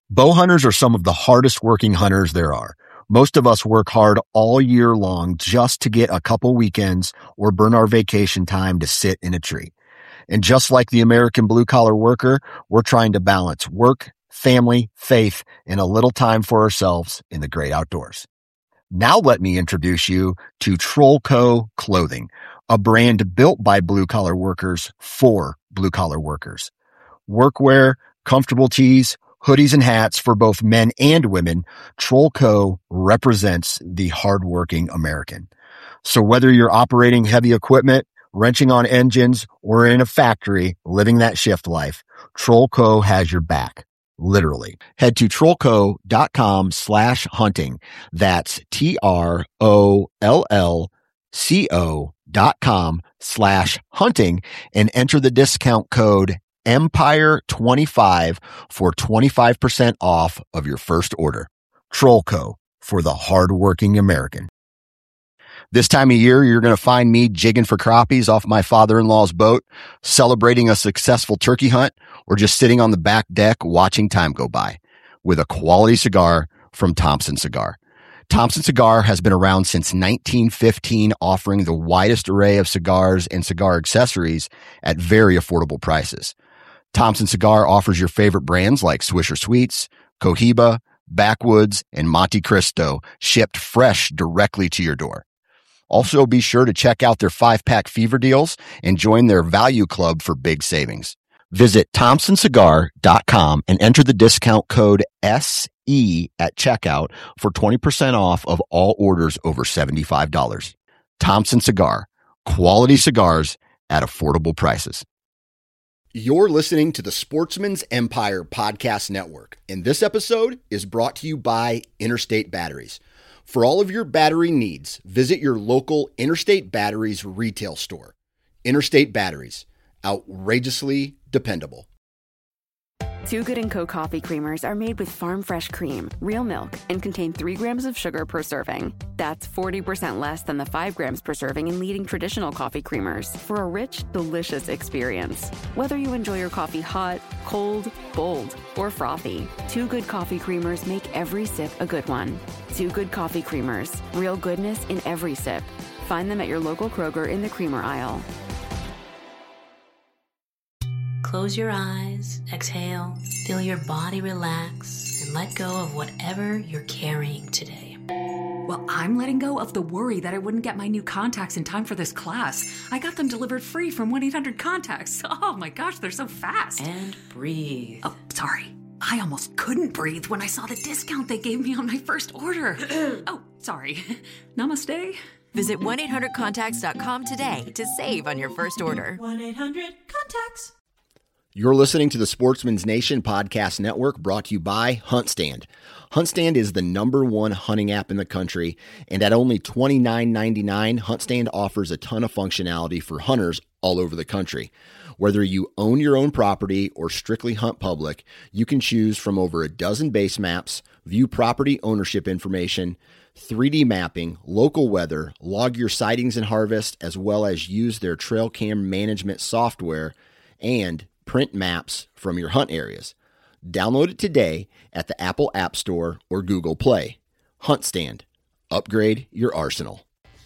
Bow hunters are some of the hardest working hunters there are. Most of us work hard all year long just to get a couple weekends or burn our vacation time to sit in a tree. And just like the American blue-collar worker, we're trying to balance work, family, faith, and a little time for ourselves in the great outdoors. Now let me introduce you to Trollco Clothing, a brand built by blue-collar workers for blue-collar workers. Workwear, comfortable tees, hoodies and hats for both men and women, Trollco represents the hardworking American. So whether you're operating heavy equipment, wrenching on engines, or in a factory living that shift life, Trollco has your back. Literally. Head to trollco.com/hunting. That's TROLLCO.com/hunting and enter the discount code Empire25 for 25% off of your first order. Trollco, for the hardworking American. This time of year, you're going to find me jigging for crappies off my father-in-law's boat, celebrating a successful turkey hunt, or just sitting on the back deck watching time go by with a quality cigar from Thompson Cigar. Thompson Cigar has been around since 1915, offering the widest array of cigars and cigar accessories at very affordable prices. Thompson Cigar offers your favorite brands like Swisher Sweets, Cohiba, Backwoods, and Monte Cristo, shipped fresh directly to your door. Also, be sure to check out their 5-pack fever deals and join their value club for big savings. Visit thompsoncigar.com and enter the discount code SE at checkout for 20% off of all orders over $75. Thompson Cigar, quality cigars at affordable prices. You're listening to the Sportsman's Empire Podcast Network, and this episode is brought to you by Interstate Batteries. For all of your battery needs, visit your local Interstate Batteries retail store. Interstate Batteries, outrageously dependable. Too Good & Co. coffee creamers are made with farm fresh cream, real milk, and contain 3 grams of sugar per serving. That's 40% less than the 5 grams per serving in leading traditional coffee creamers for a rich, delicious experience. Whether you enjoy your coffee hot, cold, bold, or frothy, Too Good coffee creamers make every sip a good one. Too Good coffee creamers, real goodness in every sip. Find them at your local Kroger in the creamer aisle. Close your eyes, exhale, feel your body relax, and let go of whatever you're carrying today. Well, I'm letting go of the worry that I wouldn't get my new contacts in time for this class. I got them delivered free from 1-800-CONTACTS. Oh my gosh, they're so fast. And breathe. Oh, sorry. I almost couldn't breathe when I saw the discount they gave me on my first order. Oh, sorry. Namaste. Visit 1-800-CONTACTS.com today to save on your first order. 1-800-CONTACTS. You're listening to the Sportsman's Nation Podcast Network, brought to you by HuntStand. HuntStand is the #1 hunting app in the country, and at only $29.99, HuntStand offers a ton of functionality for hunters all over the country. Whether you own your own property or strictly hunt public, you can choose from over a dozen base maps, view property ownership information, 3D mapping, local weather, log your sightings and harvest, as well as use their trail cam management software and print maps from your hunt areas. Download it today at the Apple App Store or Google Play. HuntStand. Upgrade your arsenal.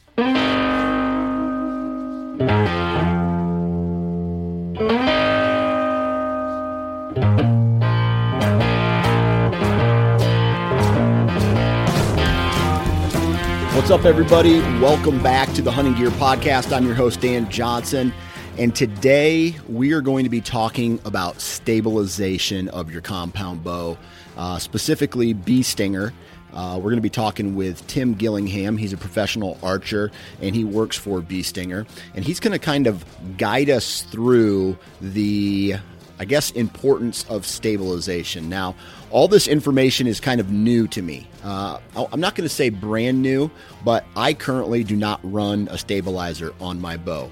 What's up, everybody? Welcome back to the Hunting Gear Podcast. I'm your host, Dan Johnson. And today we are going to be talking about stabilization of your compound bow, specifically bee stinger. We're going to be talking with Tim Gillingham. He's a professional archer and he works for Bee Stinger. And he's going to kind of guide us through the, importance of stabilization. Now, all this information is kind of new to me. I'm not going to say brand new, but I currently do not run a stabilizer on my bow.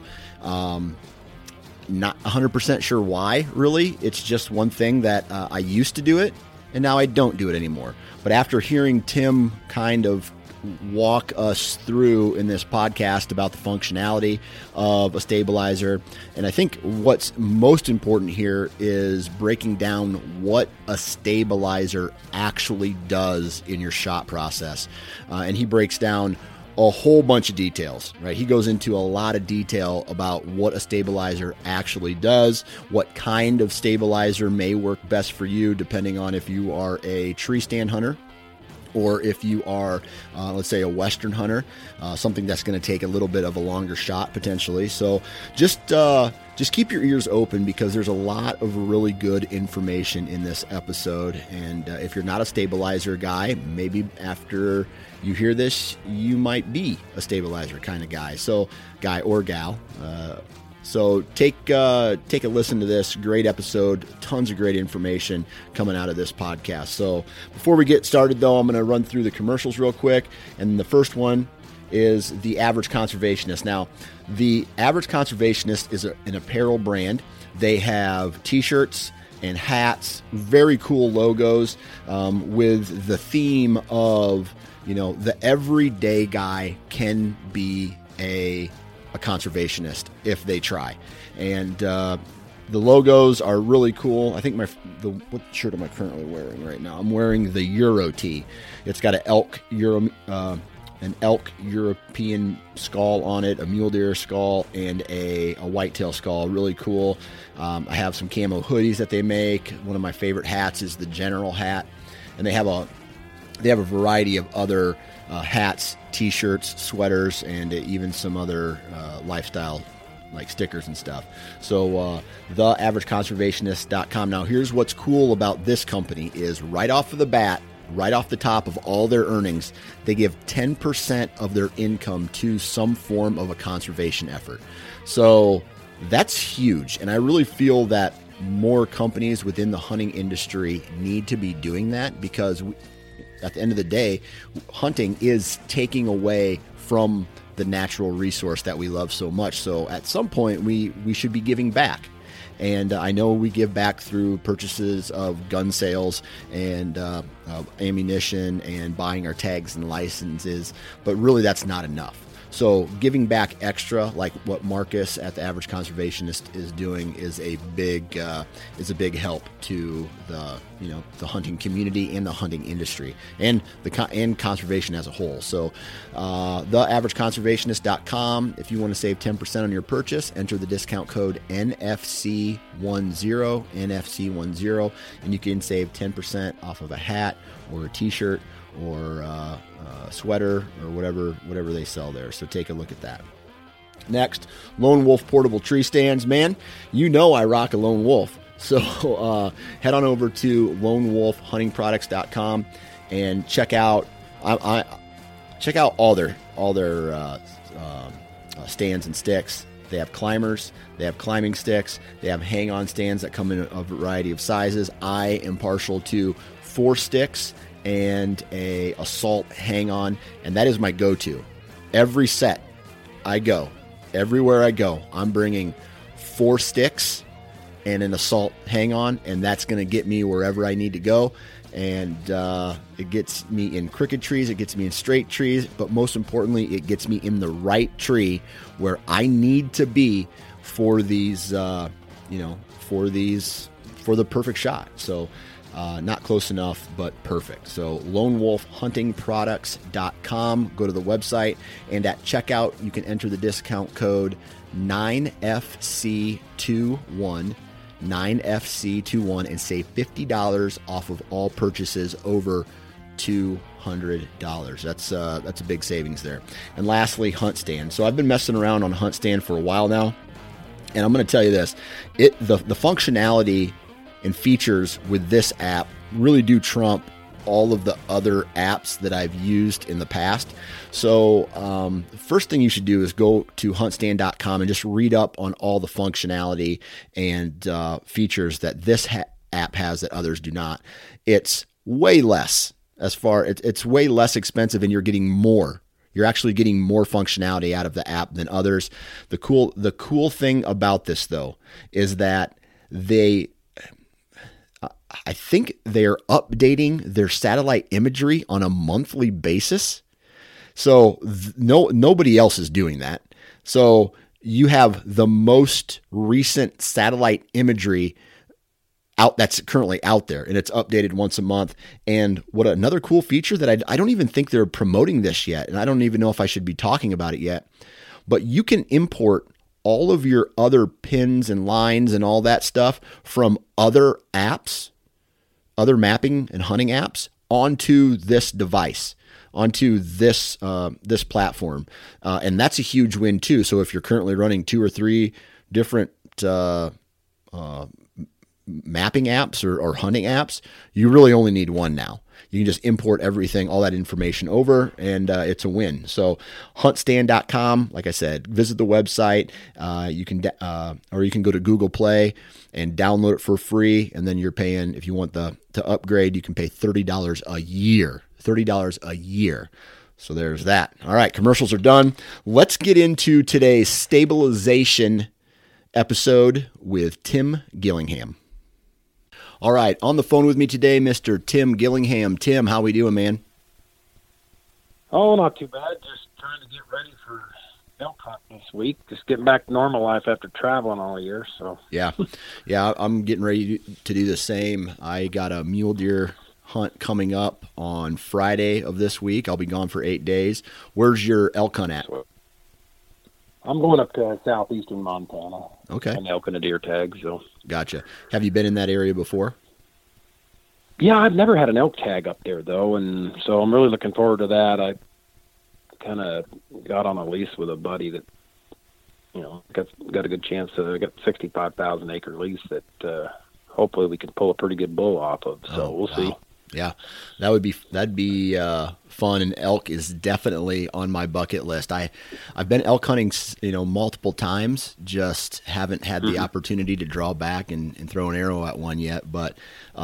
Not 100% sure why, really. It's just one thing that I used to do it, and now I don't do it anymore. But after hearing Tim kind of walk us through in this podcast about the functionality of a stabilizer. And I think what's most important here is breaking down what a stabilizer actually does in your shot process. And he breaks down a whole bunch of details, right? He goes into a lot of detail about what a stabilizer actually does, what kind of stabilizer may work best for you, depending on if you are a tree stand hunter or if you are, let's say, a Western hunter, something that's going to take a little bit of a longer shot potentially. So just keep your ears open, because there's a lot of really good information in this episode. And if you're not a stabilizer guy, maybe after you hear this, you might be a stabilizer kind of guy. So guy or gal. So take a listen to this great episode. Tons of great information coming out of this podcast. So before we get started, though, I'm going to run through the commercials real quick. And the first one is The Average Conservationist. Now, The Average Conservationist is an apparel brand. They have t-shirts and hats, very cool logos, with the theme of, the everyday guy can be a conservationist if they try. And the logos are really cool. I think what shirt am I currently wearing right now? I'm wearing the Euro tee. It's got an elk European skull on it, a mule deer skull, and a whitetail skull. Really cool. I have some camo hoodies that they make. One of my favorite hats is the General hat, and they have a variety of other hats, t-shirts, sweaters, and even some other lifestyle like stickers and stuff. So theaverageconservationist.com. Now, here's what's cool about this company is right off of the bat, right off the top of all their earnings, they give 10% of their income to some form of a conservation effort. So that's huge. And I really feel that more companies within the hunting industry need to be doing that, because at the end of the day, hunting is taking away from the natural resource that we love so much. So at some point, we should be giving back. And I know we give back through purchases of gun sales and ammunition and buying our tags and licenses, but really that's not enough. So giving back extra, like what Marcus at The Average Conservationist is doing, is a big help to the hunting community and the hunting industry and and conservation as a whole. So theaverageconservationist.com. If you want to save 10% on your purchase, enter the discount code NFC10, NFC10, and you can save 10% off of a hat or a t-shirt or sweater or whatever they sell there. So take a look at that. Next, Lone Wolf portable tree stands. Man, I rock a Lone Wolf. So head on over to lonewolfhuntingproducts.com and check out all their stands and sticks. They have climbers, they have climbing sticks, they have hang-on stands that come in a variety of sizes. I am partial to 4 sticks and a assault hang-on, and that is my go-to. Every set I go, everywhere I go, I'm bringing 4 sticks and an assault hang-on, and that's going to get me wherever I need to go. And it gets me in crooked trees, it gets me in straight trees, but most importantly, it gets me in the right tree where I need to be for these, for the perfect shot. So not close enough, but perfect. So lonewolfhuntingproducts.com. Go to the website, and at checkout, you can enter the discount code 9FC21, 9FC21, and save $50 off of all purchases over $200. That's a big savings there. And lastly, Hunt Stand. So I've been messing around on Hunt Stand for a while now, and I'm going to tell you this: the functionality and features with this app really do trump all of the other apps that I've used in the past. So first thing you should do is go to huntstand.com and just read up on all the functionality and features that this app has that others do not. It's way less it's way less expensive, and you're getting more. You're actually getting more functionality out of the app than others. The cool thing about this, though, is that I think they're updating their satellite imagery on a monthly basis. So nobody else is doing that. So you have the most recent satellite imagery out that's currently out there, and it's updated once a month. And what another cool feature that I don't even think they're promoting this yet, and I don't even know if I should be talking about it yet, but you can import all of your other pins and lines and all that stuff from other apps, other mapping and hunting apps onto this device, onto this platform. And that's a huge win too. So if you're currently running 2 or 3 different mapping apps or hunting apps, you really only need one now. You can just import everything, all that information over, and it's a win. So huntstand.com, like I said, visit the website. You can go to Google Play and download it for free. And then you're paying, if you want to upgrade, you can pay $30 a year. $30 a year. So there's that. All right, commercials are done. Let's get into today's stabilization episode with Tim Gillingham. All right, on the phone with me today, Mr. Tim Gillingham. Tim, how we doing, man? Oh, not too bad. Just trying to get ready for elk hunt this week. Just getting back to normal life after traveling all year. So yeah, I'm getting ready to do the same. I got a mule deer hunt coming up on Friday of this week. I'll be gone for 8 days. Where's your elk hunt at? I'm going up to southeastern Montana. Okay. An elk and a deer tag. So gotcha. Have you been in that area before? Yeah, I've never had an elk tag up there though, and so I'm really looking forward to that. I kind of got on a lease with a buddy that, got a good chance to get 65,000 acre lease that hopefully we can pull a pretty good bull off of. So we'll see. Yeah, that'd be fun, and elk is definitely on my bucket list. I've been elk hunting, multiple times, just haven't had the opportunity to draw back and throw an arrow at one yet. But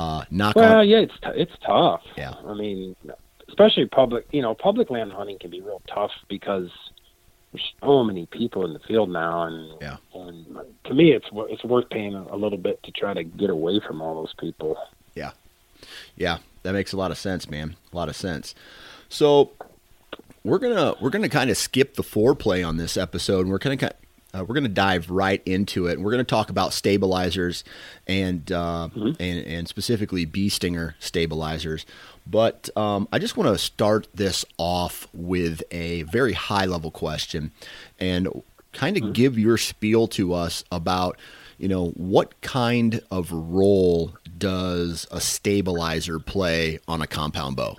it's tough. Yeah, I mean, especially public land hunting can be real tough because there's so many people in the field now, and to me, it's worth paying a little bit to try to get away from all those people. Yeah, that makes a lot of sense, man. A lot of sense. So we're gonna kind of skip the foreplay on this episode, and we're gonna dive right into it. And we're gonna talk about stabilizers and specifically bee stinger stabilizers. But I just want to start this off with a very high level question, and kind of give your spiel to us about what kind of role does a stabilizer play on a compound bow?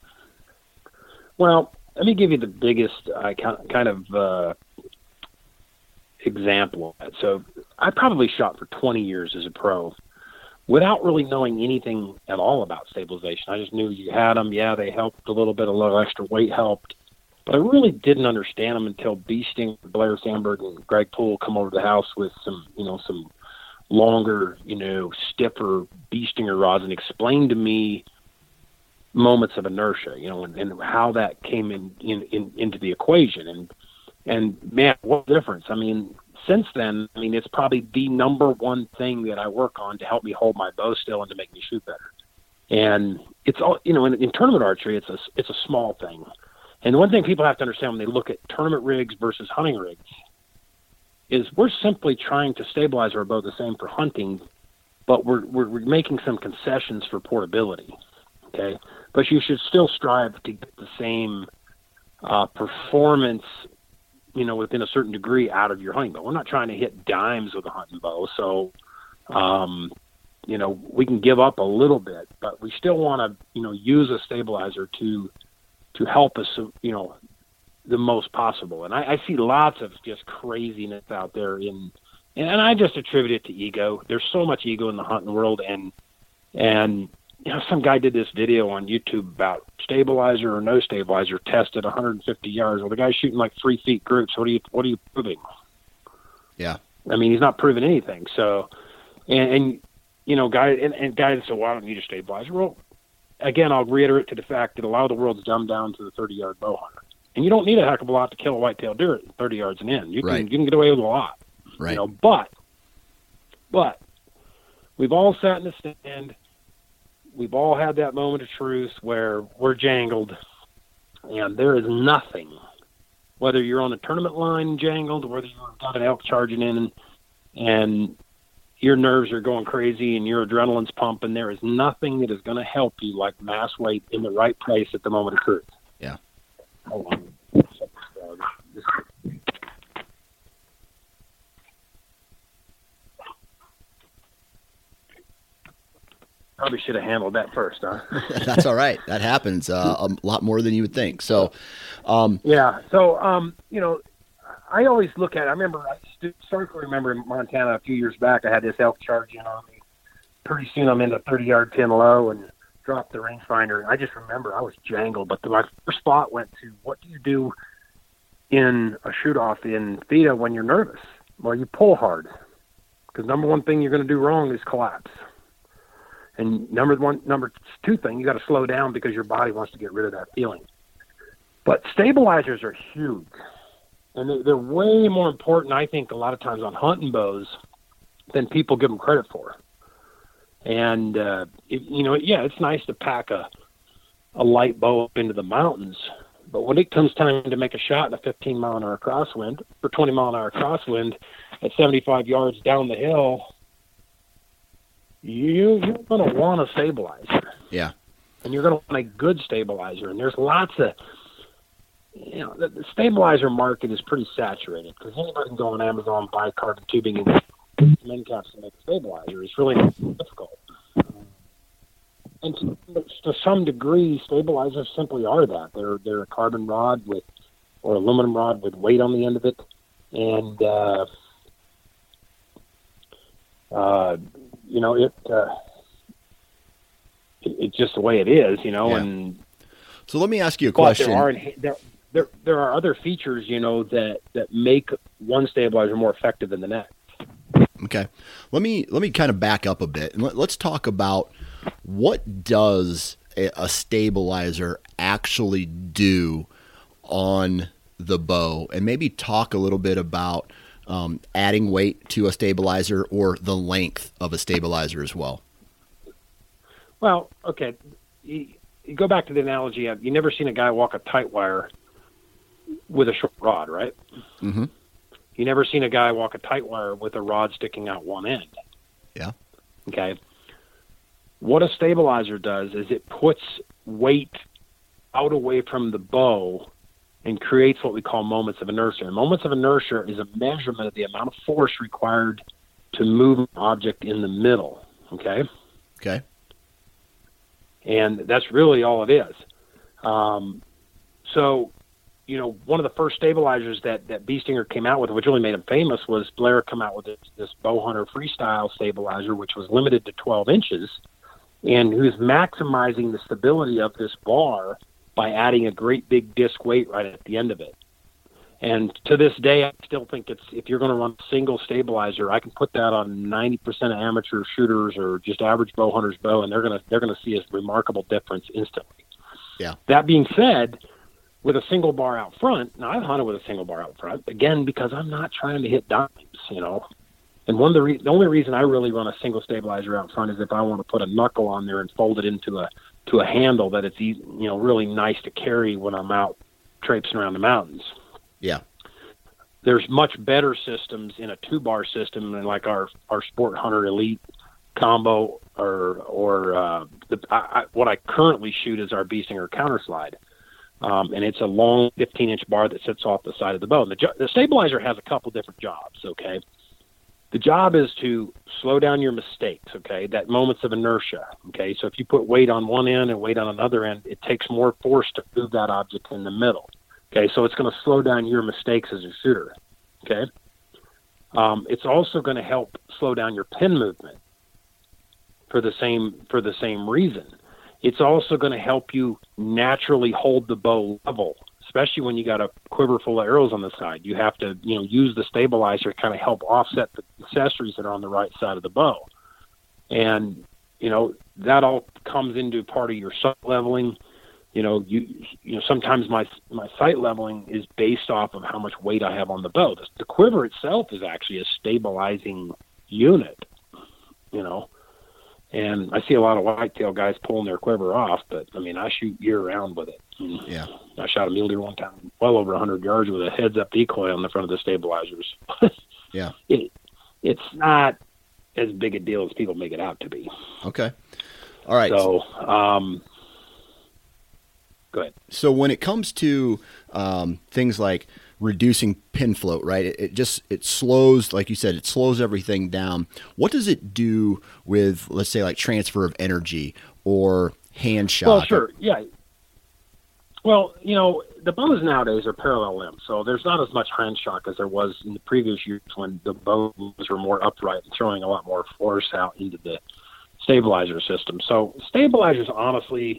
Well, let me give you the biggest kind of example. So I probably shot for 20 years as a pro without really knowing anything at all about stabilization. I just knew you had them. Yeah, they helped a little bit. A little extra weight helped. But I really didn't understand them until Bee Stinger, Blair Sandberg, and Greg Poole come over to the house with some longer, stiffer bee stinger rods and explained to me moments of inertia, and how that came into the equation. And man, what a difference. I mean, since then, it's probably the number one thing that I work on to help me hold my bow still and to make me shoot better. And it's all, in tournament archery, it's a small thing. And one thing people have to understand when they look at tournament rigs versus hunting rigs is we're simply trying to stabilize our bow the same for hunting, but we're making some concessions for portability, okay? But you should still strive to get the same performance, within a certain degree out of your hunting bow. We're not trying to hit dimes with a hunting bow, so, we can give up a little bit, but we still want to, use a stabilizer to help us, the most possible. And I see lots of just craziness out there and I just attribute it to ego. There's so much ego in the hunting world. And some guy did this video on YouTube about stabilizer or no stabilizer tested 150 yards. Well, the guy's shooting like 3 feet groups. What are you proving? Yeah. I mean, he's not proving anything. So, guy said, well, I don't need a stabilizer. Well, again, I'll reiterate to the fact that a lot of the world's dumbed down to the 30-yard bow hunter. And you don't need a heck of a lot to kill a white-tailed deer at 30 yards and in. You can get away with a lot. Right. But we've all sat in the stand. We've all had that moment of truth where we're jangled. And there is nothing, whether you're on a tournament line jangled, whether you've got an elk charging in and your nerves are going crazy and your adrenaline's pumping, there is nothing that is going to help you like mass weight in the right place at the moment of truth. Yeah. Hold on. Probably should have handled that first, huh? That's all right. That happens a lot more than you would think. So, yeah. So, you know, I always look at it. I remember, remember in Montana a few years back, I had this elk charge in on me. Pretty soon I'm in the 30-yard pin low and dropped the rangefinder. And I just remember I was jangled. But my first thought went to, what do you do in a shoot-off in FIDA when you're nervous? Well, you pull hard. Because number one thing you're going to do wrong is collapse. And number two thing, you got to slow down because your body wants to get rid of that feeling. But stabilizers are huge. And they're way more important, I think, a lot of times on hunting bows than people give them credit for. And, it's nice to pack a light bow up into the mountains. But when it comes time to make a shot in a 15-mile-an-hour crosswind or 20-mile-an-hour crosswind at 75 yards down the hill, you're going to want a stabilizer. Yeah. And you're going to want a good stabilizer. And there's lots of, the stabilizer market is pretty saturated because anybody can go on Amazon, buy carbon tubing and end caps to make a stabilizer. It's really difficult. And to some degree, stabilizers simply are that. They're a carbon rod or aluminum rod with weight on the end of it. And, it's just the way it is, Yeah. And so let me ask you a question. There are other features, that make one stabilizer more effective than the next. Okay. Let me kind of back up a bit and let's talk about what does a stabilizer actually do on the bow, and maybe talk a little bit about adding weight to a stabilizer or the length of a stabilizer as well. Well, okay. You go back to the analogy. You never seen a guy walk a tight wire with a short rod, right? Mm-hmm. You never seen a guy walk a tight wire with a rod sticking out one end. Yeah. Okay. What a stabilizer does is it puts weight out away from the bow and creates what we call moments of inertia. And moments of inertia is a measurement of the amount of force required to move an object in the middle. Okay. Okay. And that's really all it is. So, one of the first stabilizers that Bee Stinger came out with, which really made him famous, was Blair come out with this Bowhunter Freestyle stabilizer, which was limited to 12 inches, and he was maximizing the stability of this bar by adding a great big disc weight right at the end of it. And to this day, I still think if you're going to run a single stabilizer, I can put that on 90% of amateur shooters or just average bow hunters' bow, and they're going to see a remarkable difference instantly. Yeah. That being said, with a single bar out front, now I've hunted with a single bar out front, again, because I'm not trying to hit dimes, And the only reason I really run a single stabilizer out front is if I want to put a knuckle on there and fold it into a handle that it's easy, really nice to carry when I'm out traipsing around the mountains. Yeah. There's much better systems in a 2-bar system than like our Sport Hunter Elite combo or what I currently shoot is our Bee Stinger Counterslide. And it's a long 15-inch bar that sits off the side of the bow. And the stabilizer has a couple different jobs, okay? The job is to slow down your mistakes, okay, that moments of inertia, okay? So if you put weight on one end and weight on another end, it takes more force to move that object in the middle, okay? So it's going to slow down your mistakes as a shooter, okay? It's also going to help slow down your pin movement for the same reason. It's also going to help you naturally hold the bow level, especially when you got a quiver full of arrows on the side. You have to, use the stabilizer to kind of help offset the accessories that are on the right side of the bow. And, that all comes into part of your sight leveling. Sometimes my sight leveling is based off of how much weight I have on the bow. The quiver itself is actually a stabilizing unit, And I see a lot of whitetail guys pulling their quiver off, but I mean, I shoot year round with it. And Yeah. I shot a mule deer one time, well over 100 yards with a heads-up decoy on the front of the stabilizers. Yeah. It's not as big a deal as people make it out to be. Okay. All right. So, go ahead. So when it comes to things like reducing pin float, right? It slows, like you said, it slows everything down. What does it do with, let's say, like transfer of energy or hand shot? Well, sure. Yeah. Well, the bows nowadays are parallel limbs, so there's not as much hand shock as there was in the previous years when the bows were more upright and throwing a lot more force out into the stabilizer system. So stabilizers, honestly,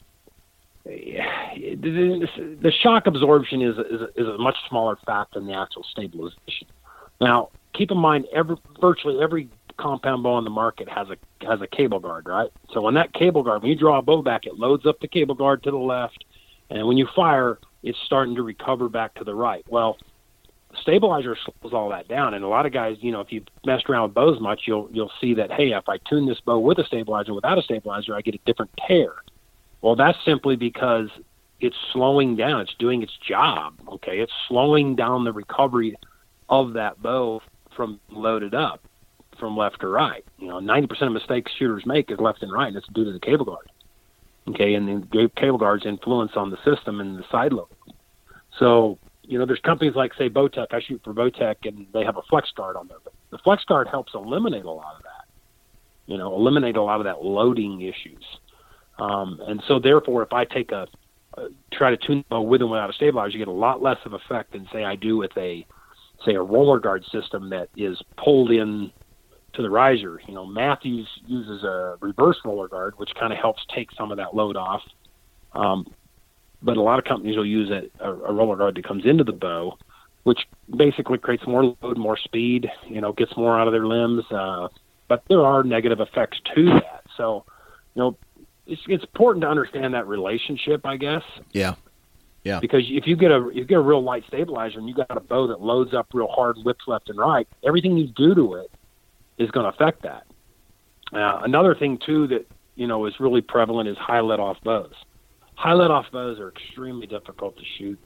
the shock absorption is a much smaller factor than the actual stabilization. Now, keep in mind, virtually every compound bow on the market has a cable guard, right? So when that cable guard, when you draw a bow back, it loads up the cable guard to the left, and when you fire, it's starting to recover back to the right. Well, stabilizer slows all that down, and a lot of guys, if you messed around with bows much, you'll see that, hey, if I tune this bow with a stabilizer, without a stabilizer, I get a different tear. Well, that's simply because it's slowing down. It's doing its job, okay? It's slowing down the recovery of that bow from loaded up from left to right. 90% of mistakes shooters make is left and right, and it's due to the cable guard, okay? And the cable guard's influence on the system and the side load. So, there's companies like, say, Bowtech. I shoot for Bowtech, and they have a flex guard on there. But the flex guard helps eliminate a lot of that, eliminate a lot of that loading issues. And so therefore, if I take try to tune the bow with and without a stabilizer, you get a lot less of effect than, say, I do with a roller guard system that is pulled in to the riser. Matthews uses a reverse roller guard, which kind of helps take some of that load off. But a lot of companies will use a roller guard that comes into the bow, which basically creates more load, more speed, gets more out of their limbs. But there are negative effects to that. So, it's important to understand that relationship, I guess. Yeah. Yeah. Because if you get a real light stabilizer and you got a bow that loads up real hard and whips left and right, everything you do to it is going to affect that. Another thing too that is really prevalent is high let-off bows. High let-off bows are extremely difficult to shoot.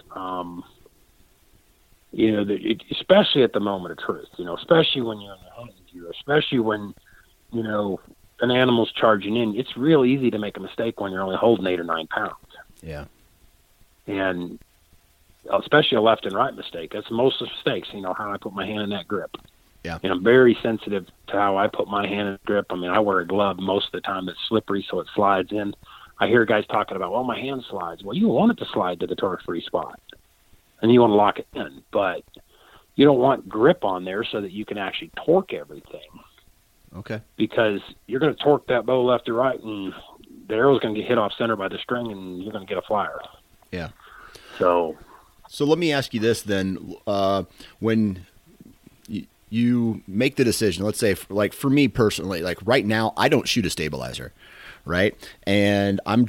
Especially at the moment of truth. Especially when you're in the hunting gear, especially when an animal's charging in. It's real easy to make a mistake when you're only holding 8 or 9 pounds. Yeah. And especially a left and right mistake. That's most of the mistakes, how I put my hand in that grip. Yeah. And I'm very sensitive to how I put my hand in the grip. I mean, I wear a glove most of the time that's slippery, so it slides in. I hear guys talking about, well, my hand slides. Well, you want it to slide to the torque-free spot, and you want to lock it in. But you don't want grip on there so that you can actually torque everything. Okay. Because you're going to torque that bow left to right, and the arrow's going to get hit off center by the string, and you're going to get a flyer. Yeah. So let me ask you this then. When you make the decision, let's say, like for me personally, like right now, I don't shoot a stabilizer, right? And I'm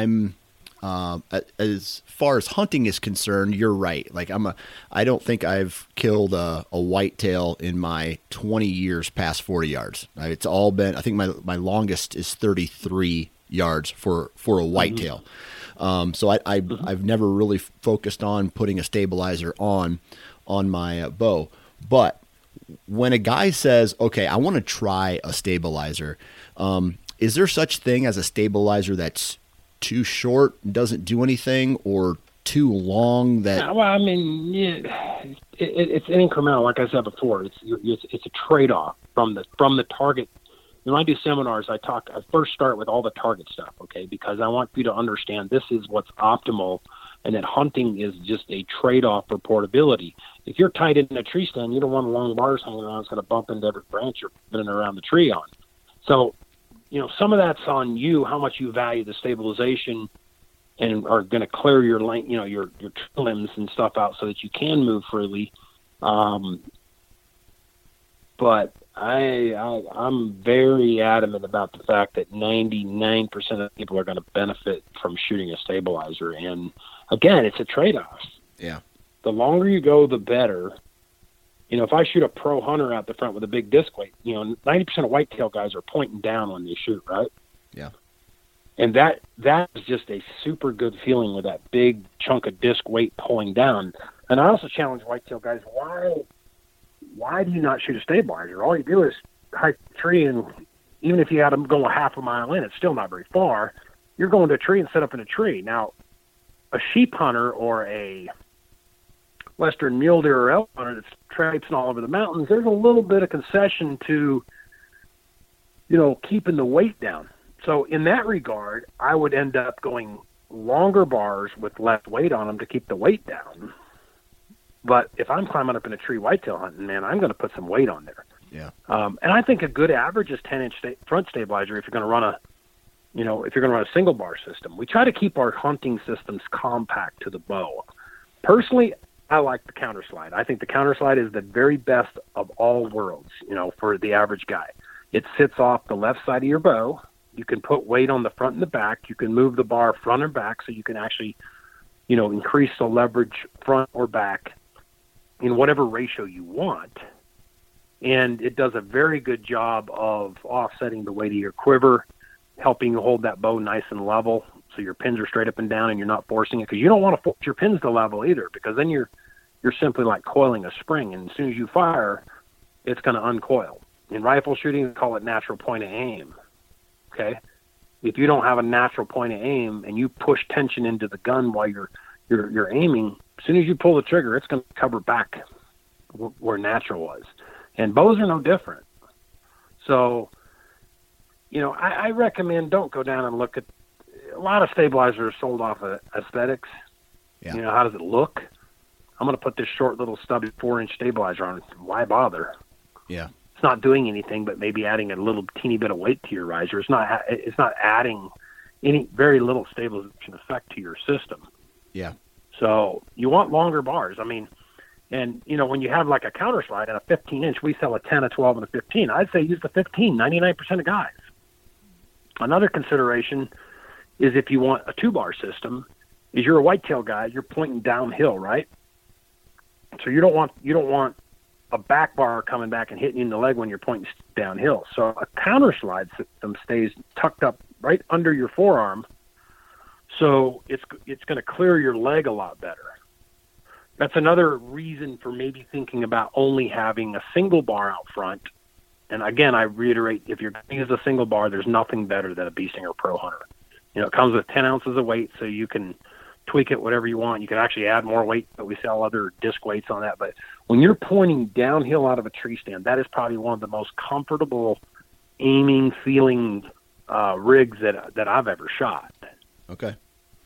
as far as hunting is concerned, you're right. Like I don't think I've killed a whitetail in my 20 years past 40 yards. It's all been, I think my longest is 33 yards for a whitetail. So I've never really focused on putting a stabilizer on my bow. But when a guy says, okay, I want to try a stabilizer, is there such thing as a stabilizer that's too short and doesn't do anything, or too long that? Well, I mean, yeah, it's incremental. Like I said before, it's a trade-off from the target. When I do seminars, I first start with all the target stuff, okay, because I want you to understand this is what's optimal, and that hunting is just a trade-off for portability. If you're tied in a tree stand, you don't want long bars hanging around that's going to bump into every branch you're spinning around the tree on. So, some of that's on you, how much you value the stabilization and are going to clear your length, your limbs and stuff out so that you can move freely. But I'm very adamant about the fact that 99% of people are going to benefit from shooting a stabilizer. And again, it's a trade-off. Yeah. The longer you go, the better. You know, if I shoot a pro hunter out the front with a big disc weight, 90% of whitetail guys are pointing down when they shoot, right? Yeah. And that is just a super good feeling with that big chunk of disc weight pulling down. And I also challenge whitetail guys, why do you not shoot a stabilizer? All you do is hike a tree, and even if you had them go a half a mile in, it's still not very far. You're going to a tree and set up in a tree. Now, a sheep hunter or a western mule deer or elk hunter that's traipsing all over the mountains, there's a little bit of concession to, keeping the weight down. So in that regard, I would end up going longer bars with less weight on them to keep the weight down. But if I'm climbing up in a tree whitetail hunting, man, I'm going to put some weight on there. Yeah. And I think a good average is 10-inch front stabilizer if you're going to run a single bar system. We try to keep our hunting systems compact to the bow. Personally, I like the counterslide. I think the counterslide is the very best of all worlds, for the average guy. It sits off the left side of your bow. You can put weight on the front and the back. You can move the bar front or back so you can actually, increase the leverage front or back in whatever ratio you want. And it does a very good job of offsetting the weight of your quiver, helping you hold that bow nice and level so your pins are straight up and down and you're not forcing it, because you don't want to force your pins to level either, because then you're simply like coiling a spring, and as soon as you fire, it's going to uncoil. In rifle shooting, we call it natural point of aim. Okay? If you don't have a natural point of aim and you push tension into the gun while you're aiming, as soon as you pull the trigger, it's going to cover back where natural was. And bows are no different. So, I recommend don't go down and look at a lot of stabilizers are sold off of aesthetics. Yeah. How does it look? I'm going to put this short little stubby 4-inch stabilizer on. Why bother? Yeah. It's not doing anything but maybe adding a little teeny bit of weight to your riser. It's not adding any very little stabilization effect to your system. Yeah. So you want longer bars. And when you have like a counterslide and a 15-inch, we sell a 10, a 12, and a 15. I'd say use the 15, 99% of guys. Another consideration is if you want a 2-bar system, is you're a whitetail guy, you're pointing downhill, right? So you don't want a back bar coming back and hitting you in the leg when you're pointing downhill. So a counterslide system stays tucked up right under your forearm, so it's going to clear your leg a lot better. That's another reason for maybe thinking about only having a single bar out front. And again, I reiterate, if you're going to use a single bar, there's nothing better than a Bee Stinger Pro Hunter. It comes with 10 ounces of weight, so you can tweak it whatever you want. You can actually add more weight, but we sell other disc weights on that. But when you're pointing downhill out of a tree stand, that is probably one of the most comfortable aiming, feeling rigs that I've ever shot. Okay.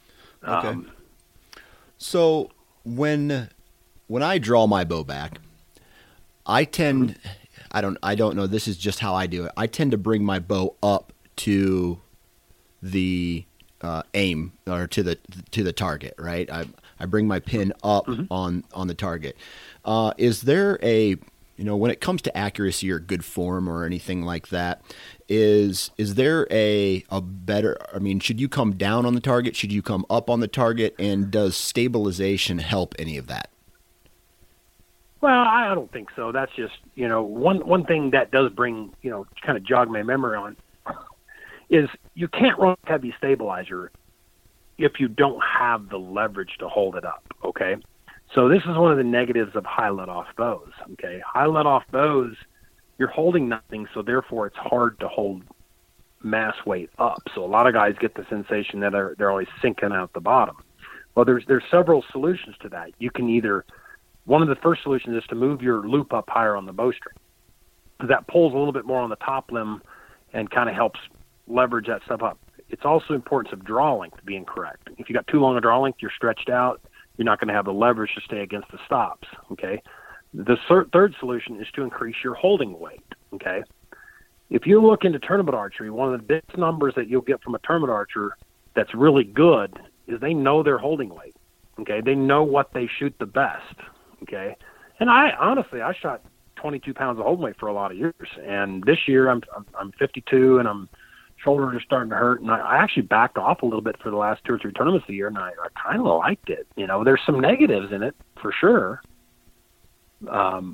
So when I draw my bow back, I tend, I don't know, this is just how I do it. I tend to bring my bow up to the aim, or to the target, right? I bring my pin up on the target. Is there a, when it comes to accuracy or good form or anything like that, is there a better, should you come down on the target? Should you come up on the target? And does stabilization help any of that? Well, I don't think so. That's just, one thing that does bring, kind of jog my memory on, is you can't run heavy stabilizer if you don't have the leverage to hold it up, okay? So this is one of the negatives of high let-off bows, okay? High let-off bows, you're holding nothing, so therefore it's hard to hold mass weight up. So a lot of guys get the sensation that they're always sinking out the bottom. Well, there's several solutions to that. You can either, one of the first solutions is to move your loop up higher on the bowstring. That pulls a little bit more on the top limb and kind of helps leverage that stuff up. It's also importance of draw length being correct. If you got too long a draw length, you're stretched out. You're not going to have the leverage to stay against the stops. Okay. The third solution is to increase your holding weight. Okay. If you look into tournament archery, one of the biggest numbers that you'll get from a tournament archer that's really good is they know their holding weight. Okay. They know what they shoot the best. Okay. And I shot 22 pounds of holding weight for a lot of years. And this year I'm 52 and shoulders are starting to hurt, and I actually backed off a little bit for the last 2 or 3 tournaments of the year, and I kind of liked it. There's some negatives in it for sure,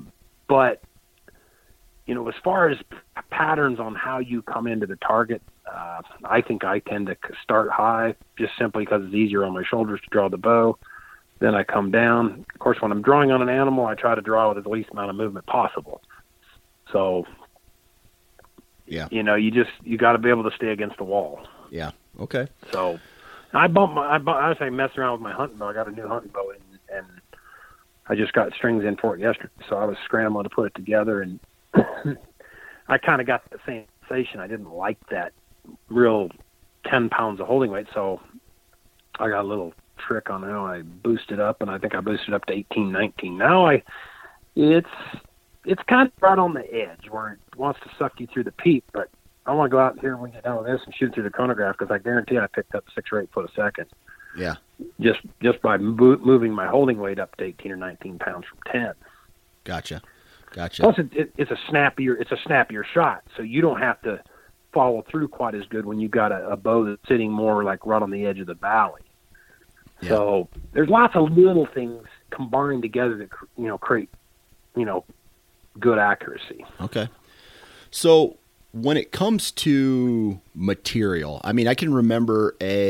But, as far as patterns on how you come into the target, I think I tend to start high just simply because it's easier on my shoulders to draw the bow. Then I come down. Of course, when I'm drawing on an animal, I try to draw with the least amount of movement possible. So, yeah, you got to be able to stay against the wall. Yeah. Okay. So, I was messing around with my hunting bow. I got a new hunting bow, and I just got strings in for it yesterday. So I was scrambling to put it together, and I kind of got the same sensation. I didn't like that real 10 pounds of holding weight, so I got a little trick on how I boosted up, and I think I boosted up to 18, 19. Now it's kind of right on the edge where it wants to suck you through the peep, but I want to go out here when we get done with this and shoot through the chronograph, because I guarantee I picked up 6 or 8 foot a second. Yeah. Just by moving my holding weight up to 18 or 19 pounds from 10. Gotcha. Plus, it's a snappier shot, so you don't have to follow through quite as good when you got a bow that's sitting more like right on the edge of the valley. Yeah. So there's lots of little things combined together that create good accuracy. Okay. So when it comes to material, I mean, I can remember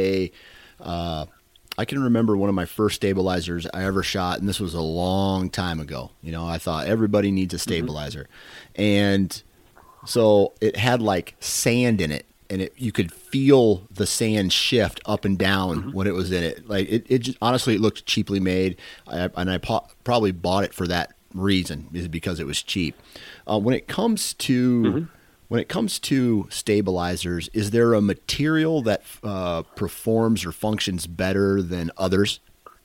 one of my first stabilizers I ever shot, and this was a long time ago. I thought everybody needs a stabilizer. Mm-hmm. And so it had like sand in it, and you could feel the sand shift up and down mm-hmm. when it was in it. Like it just, honestly, it looked cheaply made, and I probably bought it for that reason, is because it was cheap. When it comes to mm-hmm. When it comes to stabilizers, is there a material that performs or functions better than others?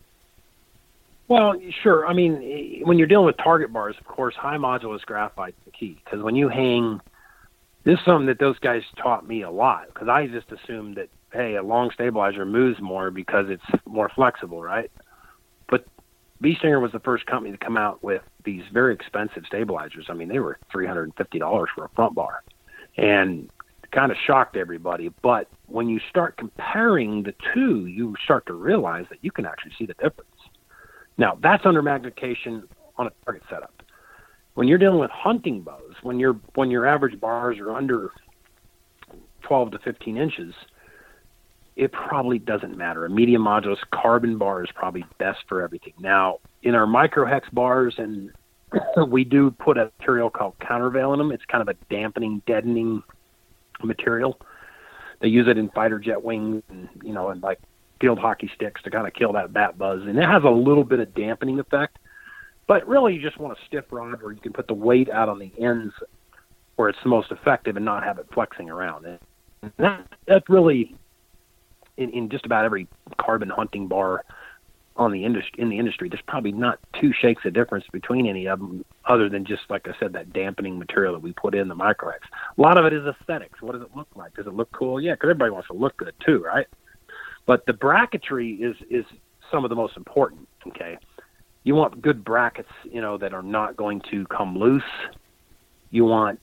Well, sure. I mean, when you're dealing with target bars, of course, high modulus graphite is the key. Because when you hang, this is something that those guys taught me a lot. Because I just assumed that, hey, a long stabilizer moves more because it's more flexible, right? But Bee Stinger was the first company to come out with these very expensive stabilizers. I mean, they were $350 for a front bar, and kind of shocked everybody. But when you start comparing the two, you start to realize that you can actually see the difference. Now, that's under magnification on a target setup. When you're dealing with hunting bows, when your average bars are under 12 to 15 inches, it probably doesn't matter. A medium modulus carbon bar is probably best for everything. Now, in our microhex bars, and we do put a material called countervail in them. It's kind of a dampening, deadening material. They use it in fighter jet wings and like field hockey sticks to kind of kill that bat buzz. And it has a little bit of dampening effect. But really, you just want a stiff rod where you can put the weight out on the ends where it's the most effective and not have it flexing around. And that's really in just about every carbon hunting bar in the industry. There's probably not 2 shakes of difference between any of them, other than just, like I said, that dampening material that we put in the microhex. A lot of it is aesthetics. What does it look like? Does it look cool? Yeah, because everybody wants to look good too, right? But the bracketry is some of the most important. Okay, you want good brackets, that are not going to come loose. You want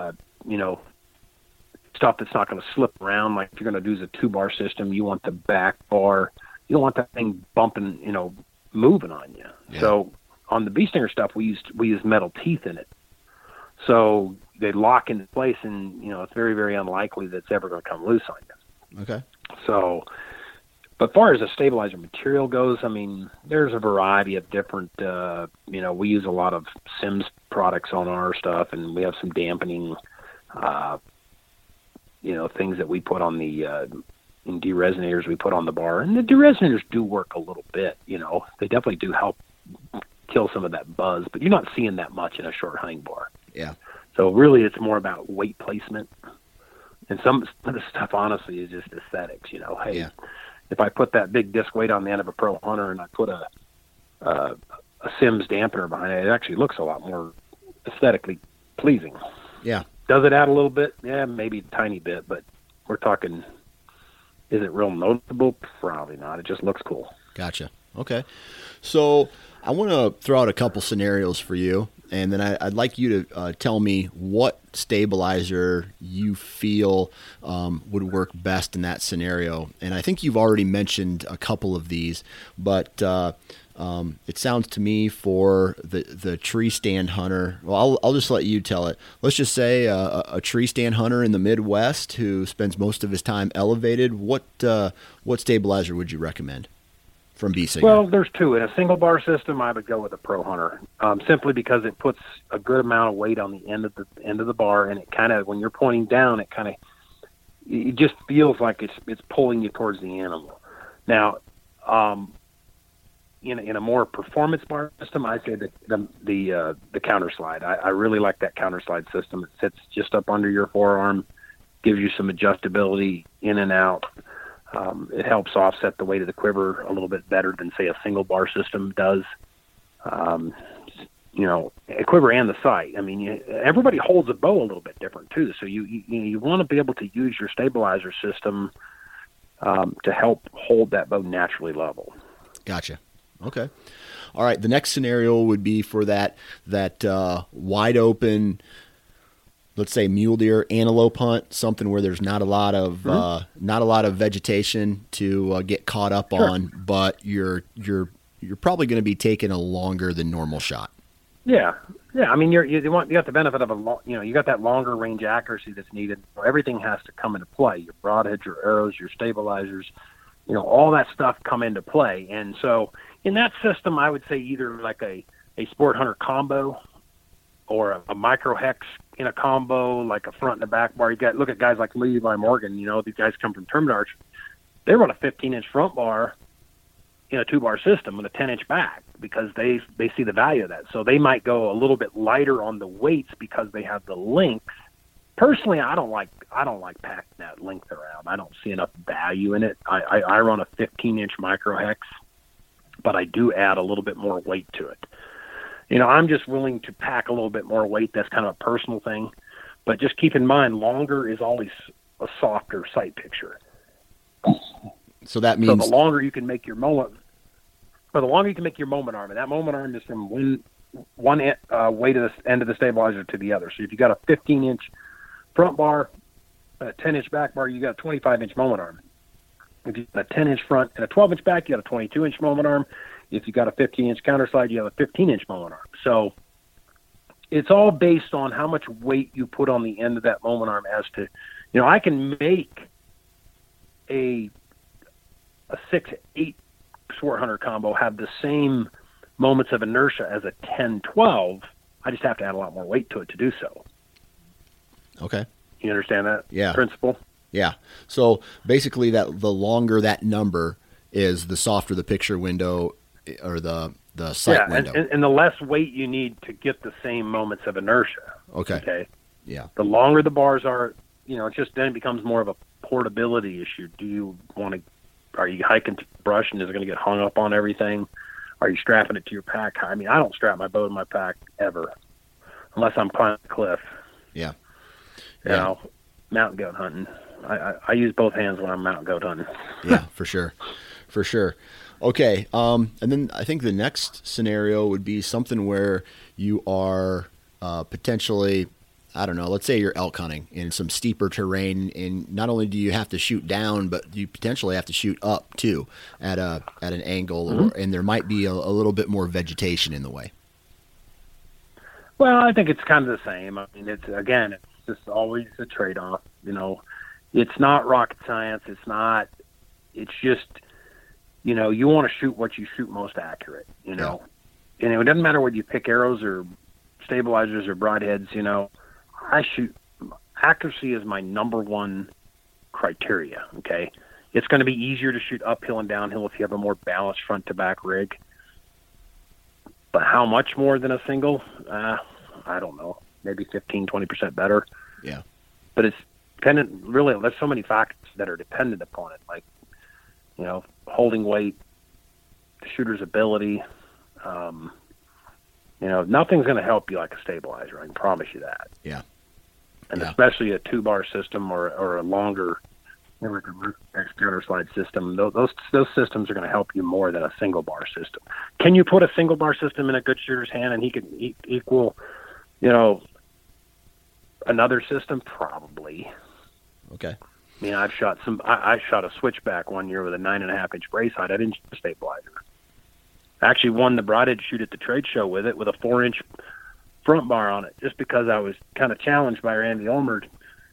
stuff that's not going to slip around. Like if you're going to do a 2-bar system, you want the back bar. You don't want that thing bumping, moving on you. Yeah. So on the Bee Stinger stuff, we use metal teeth in it. So they lock into place, and, it's very, very unlikely that it's ever going to come loose on you. Okay. So, but as far as the stabilizer material goes, I mean, there's a variety of different, we use a lot of Sims products on our stuff, and we have some dampening, things that we put on the in deresonators we put on the bar. And the deresonators do work a little bit, They definitely do help kill some of that buzz, but you're not seeing that much in a short hunting bar. Yeah. So really it's more about weight placement. And some of the stuff, honestly, is just aesthetics, Hey, yeah. If I put that big disc weight on the end of a pro hunter and I put a Sims dampener behind it, it actually looks a lot more aesthetically pleasing. Yeah. Does it add a little bit? Yeah, maybe a tiny bit, but we're talking, is it real noticeable? Probably not. It just looks cool. Gotcha. Okay. So I want to throw out a couple scenarios for you, and then I'd like you to tell me what stabilizer you feel would work best in that scenario. And I think you've already mentioned a couple of these, but it sounds to me for the tree stand hunter. Well, I'll just let you tell it. Let's just say a tree stand hunter in the Midwest who spends most of his time elevated. What stabilizer would you recommend from B-Singer? Well, there's two. In a single bar system, I would go with a Pro Hunter, simply because it puts a good amount of weight on the end of the bar, and it kind of, when you're pointing down, it just feels like it's pulling you towards the animal. Now, in a more performance bar system, I say the counter slide. I really like that counter slide system. It sits just up under your forearm, gives you some adjustability in and out. It helps offset the weight of the quiver a little bit better than, say, a single bar system does. A quiver and the sight. I mean, everybody holds a bow a little bit different too. So you want to be able to use your stabilizer system to help hold that bow naturally level. Gotcha. Okay. All right. The next scenario would be for that wide open, let's say mule deer, antelope hunt, something where there's not a lot of vegetation to get caught up on, but you're probably going to be taking a longer than normal shot. Yeah. I mean, you got the benefit of you got that longer range accuracy that's needed. Everything has to come into play. Your broadheads, your arrows, your stabilizers, all that stuff come into play. And so in that system, I would say either like a Sport Hunter combo or a micro hex in a combo, like a front and a back bar. Look at guys like Levi Morgan. These guys come from Tournament Archery. They run a 15-inch front bar in a 2-bar system with a 10-inch back because they see the value of that. So they might go a little bit lighter on the weights because they have the length. Personally, I don't like packing that length around. I don't see enough value in it. I run a 15-inch micro hex, but I do add a little bit more weight to it. I'm just willing to pack a little bit more weight. That's kind of a personal thing. But just keep in mind, longer is always a softer sight picture. So that means the longer you can make your moment arm, and that moment arm is from one weight of the end of the stabilizer to the other. So if you got a 15-inch front bar, a 10-inch back bar, you got a 25-inch moment arm. If you got a 10-inch front and a 12-inch back, you got a 22-inch moment arm. If you got a 15-inch counter slide, you have a 15-inch moment arm. So it's all based on how much weight you put on the end of that moment arm as to, I can make a 6-8 Sport Hunter combo have the same moments of inertia as a 10-12. I just have to add a lot more weight to it to do so. Okay. You understand that principle? Yeah. So basically the longer that number is, the softer the picture window or the sight window. And the less weight you need to get the same moments of inertia. Okay. Yeah. The longer the bars are, then it becomes more of a portability issue. Are you hiking to brush and is it going to get hung up on everything? Are you strapping it to your pack? I mean, I don't strap my bow to my pack ever unless I'm climbing a cliff. Yeah. Mountain goat hunting. I use both hands when I'm mountain goat hunting. Yeah, for sure. Okay. And then I think the next scenario would be something where you are potentially, I don't know, let's say you're elk hunting in some steeper terrain, and not only do you have to shoot down, but you potentially have to shoot up too at an angle, and there might be a little bit more vegetation in the way. Well, I think it's kind of the same. I mean, it's just always a trade-off. It's not rocket science. It's just, you want to shoot what you shoot most accurate, Yeah. And it doesn't matter whether you pick arrows or stabilizers or broadheads, accuracy is my number one criteria. Okay. It's going to be easier to shoot uphill and downhill if you have a more balanced front to back rig, but how much more than a single? I don't know, maybe 15-20% better. Yeah. But it's dependent, really, there's so many factors that are dependent upon it, like, holding weight, the shooter's ability. Nothing's going to help you like a stabilizer. I can promise you that. Yeah. And especially a 2-bar system or a longer like a root counterslide system. Those systems are going to help you more than a single bar system. Can you put a single bar system in a good shooter's hand and he could equal, another system? Probably. Okay. I mean, I shot a switchback one year with a 9.5-inch brace height. I didn't shoot a stabilizer. I actually won the Broadhead shoot at the trade show with it with a 4-inch front bar on it, just because I was kind of challenged by Randy Olmert.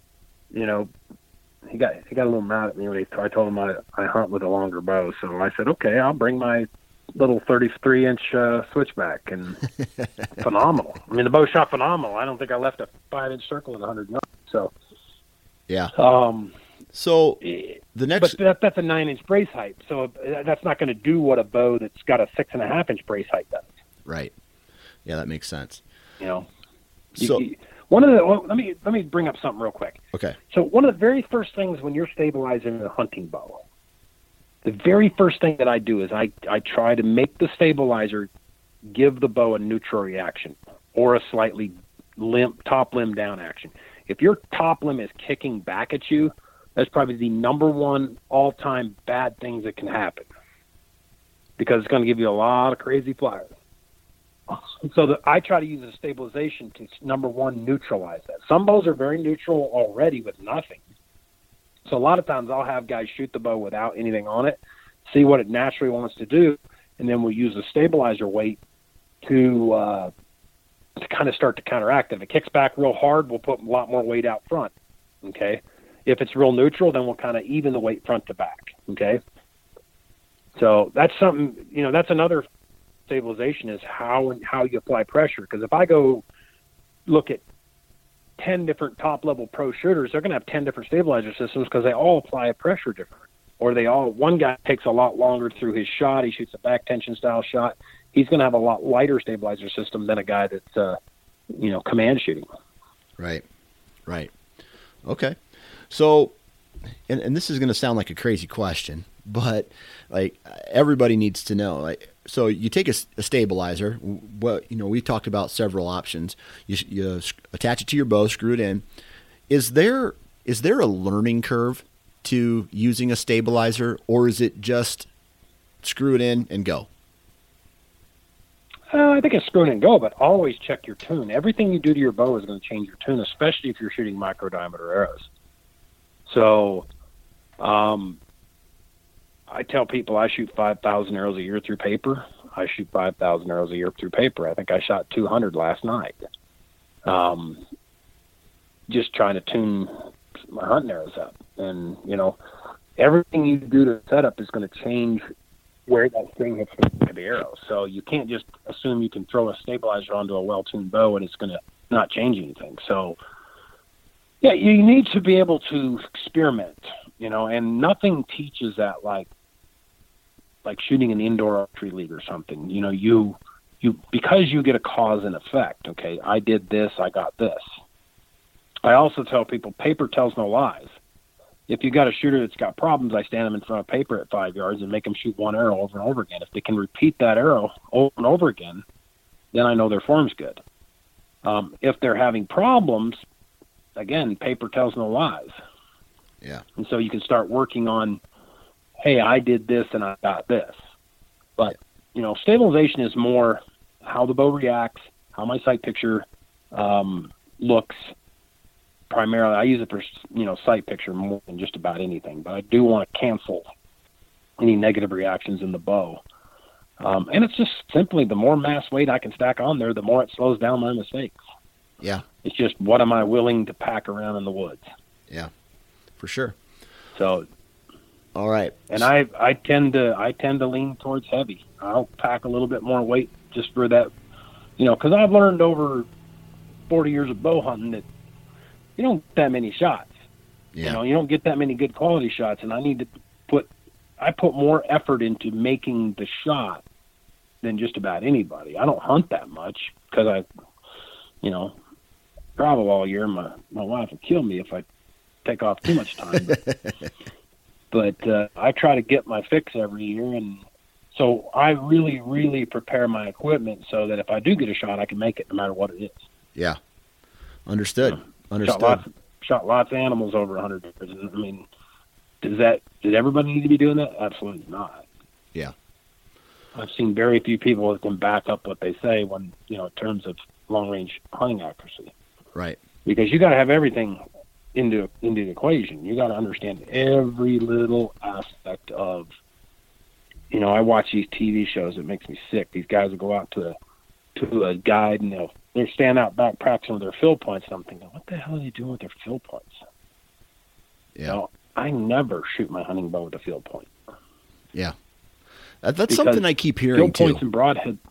He got a little mad at me when I told him I hunt with a longer bow. So I said, okay, I'll bring my little 33-inch switchback, and phenomenal. I mean, the bow shot phenomenal. I don't think I left a 5-inch circle at 100 yards. So yeah. So the next, but that's a 9-inch brace height. So that's not going to do what a bow that's got a 6.5-inch brace height does. Right. Yeah, that makes sense. Let me bring up something real quick. Okay. So one of the very first things when you're stabilizing a hunting bow, the very first thing that I do is I try to make the stabilizer give the bow a neutral reaction or a slightly top limb down action. If your top limb is kicking back at you, that's probably the number one all-time bad things that can happen, because it's going to give you a lot of crazy flyers. So I try to use a stabilization to, number one, neutralize that. Some bows are very neutral already with nothing. So a lot of times I'll have guys shoot the bow without anything on it, see what it naturally wants to do, and then we'll use the stabilizer weight to kind of start to counteract. If it kicks back real hard, we'll put a lot more weight out front, okay? If it's real neutral, then we'll kind of even the weight front to back, okay? So that's something, that's another stabilization, is how you apply pressure. Because if I go look at 10 different top-level pro shooters, they're going to have 10 different stabilizer systems because they all apply a pressure different. Or one guy takes a lot longer through his shot. He shoots a back tension style shot. He's going to have a lot lighter stabilizer system than a guy that's, command shooting. Right. Okay. So, and this is going to sound like a crazy question, but like everybody needs to know, so you take a stabilizer. We talked about several options. You attach it to your bow, screw it in. Is there a learning curve to using a stabilizer, or is it just screw it in and go? I think it's screw it and go, but always check your tune. Everything you do to your bow is going to change your tune, especially if you're shooting micro diameter arrows. So, I tell people I shoot 5,000 arrows a year through paper. I shoot 5,000 arrows a year through paper. I think I shot 200 last night. Just trying to tune my hunting arrows up. And, everything you do to setup is going to change where that string hits the arrow. So you can't just assume you can throw a stabilizer onto a well-tuned bow and it's going to not change anything. So, yeah, you need to be able to experiment, and nothing teaches that like shooting an indoor archery league or something. You because you get a cause and effect. Okay, I did this, I got this. I also tell people paper tells no lies. If you got a shooter that's got problems, I stand them in front of paper at 5 yards and make them shoot one arrow over and over again. If they can repeat that arrow over and over again, then I know their form's good. If they're having problems, again, paper tells no lies. Yeah. And so you can start working on, hey, I did this and I got this. But, stabilization is more how the bow reacts, how my sight picture looks. Primarily, I use it for, sight picture more than just about anything. But I do want to cancel any negative reactions in the bow. And it's just simply the more mass weight I can stack on there, the more it slows down my mistakes. Yeah. It's just what am I willing to pack around in the woods? Yeah, for sure. So, all right. And I tend to lean towards heavy. I'll pack a little bit more weight just for that, because I've learned over 40 years of bow hunting that you don't get that many shots. Yeah. You don't get that many good quality shots, and I need to put more effort into making the shot than just about anybody. I don't hunt that much because I travel all year. My wife will kill me if I take off too much time. But I try to get my fix every year, and so I really, really prepare my equipment so that if I do get a shot, I can make it no matter what it is. Yeah. Understood. Shot lots of animals over 100 years. And, Did everybody need to be doing that? Absolutely not. Yeah. I've seen very few people that can back up what they say when, in terms of long-range hunting accuracy. Right. Because you got to have everything into the equation. You got to understand every little aspect of, I watch these TV shows. It makes me sick. These guys will go out to a guide and they're standing out back practicing with their fill points. And I'm thinking, what the hell are they doing with their fill points? Yeah. I never shoot my hunting bow with a field point. Yeah. That's something I keep hearing field points and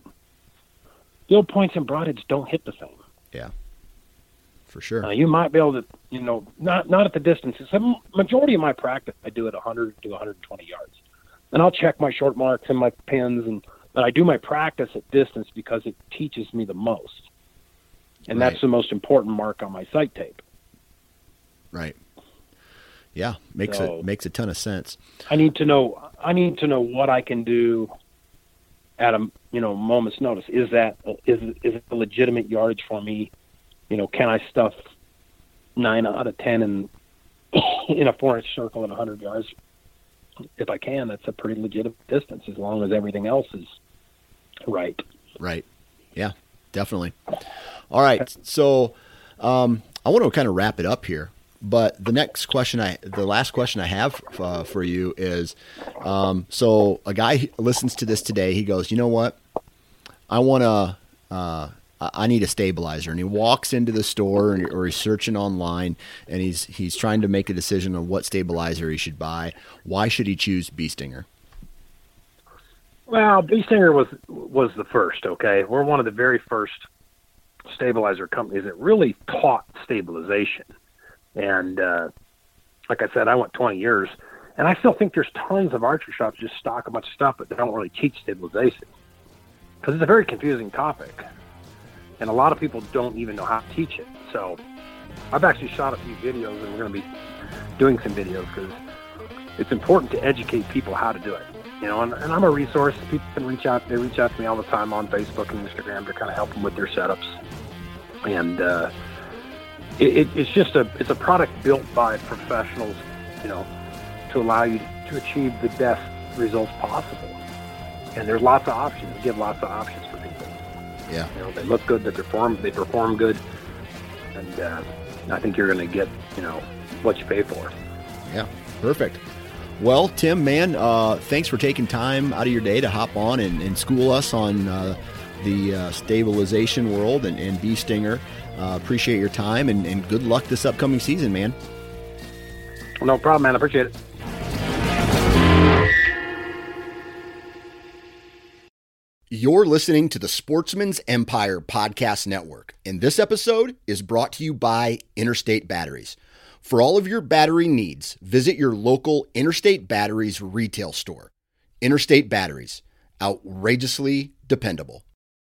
broadheads don't hit the same. Yeah. For sure. You might be able to, not at the distances. The majority of my practice, I do at 100 to 120 yards. And I'll check my short marks and my pins, but I do my practice at distance because it teaches me the most. And that's the most important mark on my sight tape. Right. Yeah, makes a ton of sense. I need to know what I can do at a moment's notice. Is it a legitimate yardage for me? Can I stuff 9 out of 10 in a 4-inch circle at 100 yards? If I can, that's a pretty legitimate distance as long as everything else is right. Right. Yeah, definitely. All right. So I want to kind of wrap it up here, but the last question I have for you is, so a guy listens to this today. He goes, you know what? I need a stabilizer, and he walks into the store or he's searching online and he's trying to make a decision on what stabilizer he should buy. Why should he choose Bee Stinger? Well, Bee Stinger was the first. Okay, we're one of the very first stabilizer companies that really taught stabilization. And like I said, I went 20 years, and I still think there's tons of archery shops just stock a bunch of stuff, but they don't really teach stabilization because it's a very confusing topic. And a lot of people don't even know how to teach it. So I've actually shot a few videos, and we're going to be doing some videos because it's important to educate people how to do it. And I'm a resource. People can reach out. They reach out to me all the time on Facebook and Instagram to kind of help them with their setups. And it's a product built by professionals, to allow you to achieve the best results possible. And there's lots of options. We give lots of options for people. Yeah. They look good, they perform good, and I think you're going to get, what you pay for. Yeah, perfect. Well, Tim, man, thanks for taking time out of your day to hop on and school us on the stabilization world and Bee Stinger. Appreciate your time, and good luck this upcoming season, man. No problem, man. I appreciate it. You're listening to the Sportsman's Empire Podcast Network, and this episode is brought to you by Interstate Batteries. For all of your battery needs, visit your local Interstate Batteries retail store. Interstate Batteries, outrageously dependable.